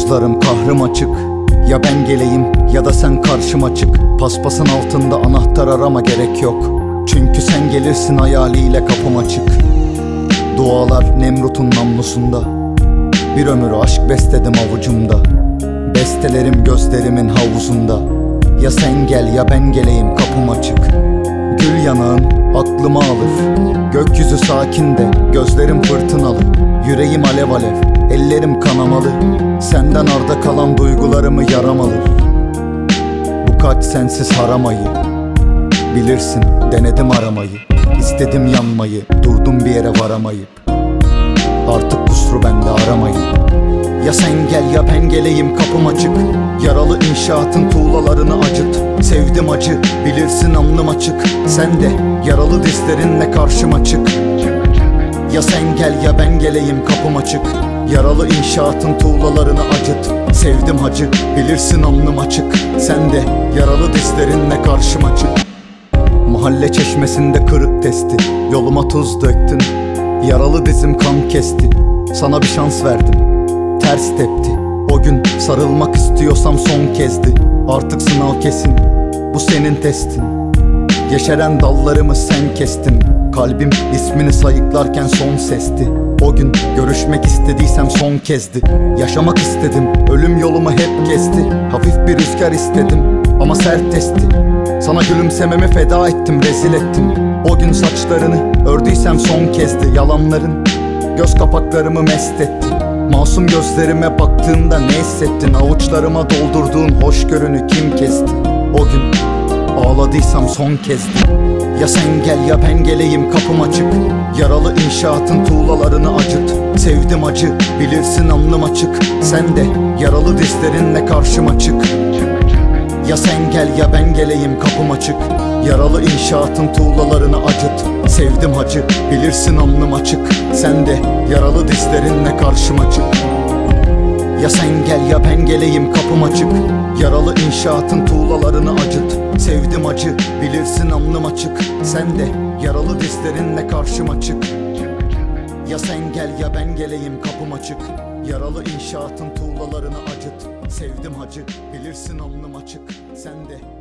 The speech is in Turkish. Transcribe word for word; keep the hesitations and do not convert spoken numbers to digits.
Omuzlarım kahrım açık. Ya ben geleyim ya da sen karşıma çık. Paspasın altında anahtar arama, gerek yok. Çünkü sen gelirsin hayaliyle kapım açık. Dualar Nemrut'un namlusunda. Bir ömür aşk besledim avucumda. Bestelerim gözlerimin havuzunda. Ya sen gel ya ben geleyim kapım açık. Gül yanağın aklımı alır. Gökyüzü sakin de gözlerim fırtınalı. Yüreğim alev alev, ellerim kanamalı. Senden arda kalan duygularımı yaram alır. Bu kalp sensiz haramayı. Bilirsin denedim aramayı. İstedim yanmayı, durdum bir yere varamayıp. Artık kusuru bende aramayı. Ya sen gel ya ben geleyim kapım açık. Yaralı inşaatın tuğlalarını acıt. Sevdim acı, bilirsin alnım açık. Sen de yaralı dizlerinle karşıma çık. Ya sen gel ya ben geleyim kapım açık. Yaralı inşaatın tuğlalarını acıt. Sevdim acı, bilirsin alnım açık. Sen de yaralı dizlerinle karşıma çık. Mahalle çeşmesinde kırık testi. Yoluma tuz döktün. Yaralı dizim kan kesti. Sana bir şans verdim, ters tepti. O gün sarılmak istiyorsam son kezdi. Artık sınav kesin, bu senin testin. Yeşeren dallarımı sen kestin. Kalbim ismini sayıklarken son sesti. O gün görüşmek istediysem son kezdi. Yaşamak istedim, ölüm yolumu hep kesti. Hafif bir rüzgar istedim ama sert esti. Sana gülümsememi feda ettim, rezil ettim. O gün saçlarını ördüysem son kezdi. Yalanların göz kapaklarımı mest etti. Masum gözlerime baktığında ne hissettin? Avuçlarıma doldurduğun hoşgörünü kim kesti? O gün ağladıysam son kezdi. Ya sen gel ya ben geleyim kapım açık. Yaralı inşaatın tuğlalarını acıt. Sevdim acı, bilirsin alnım açık. Sen de yaralı dizlerinle karşıma çık. Ya sen gel ya ben geleyim kapım açık. Yaralı inşaatın tuğlalarını acıt. Sevdim acı, bilirsin alnım açık. Sen de yaralı dizlerinle karşıma çık. Ya sen gel ya ben geleyim kapım açık. Yaralı inşaatın tuğlalarını acıt. Sevdim acı, bilirsin alnım açık. Sen de yaralı dizlerinle karşıma çık. Ya sen gel ya ben geleyim kapım açık. Yaralı inşaatın tuğlalarını acıt. Sevdim acı, bilirsin alnım açık. Sen de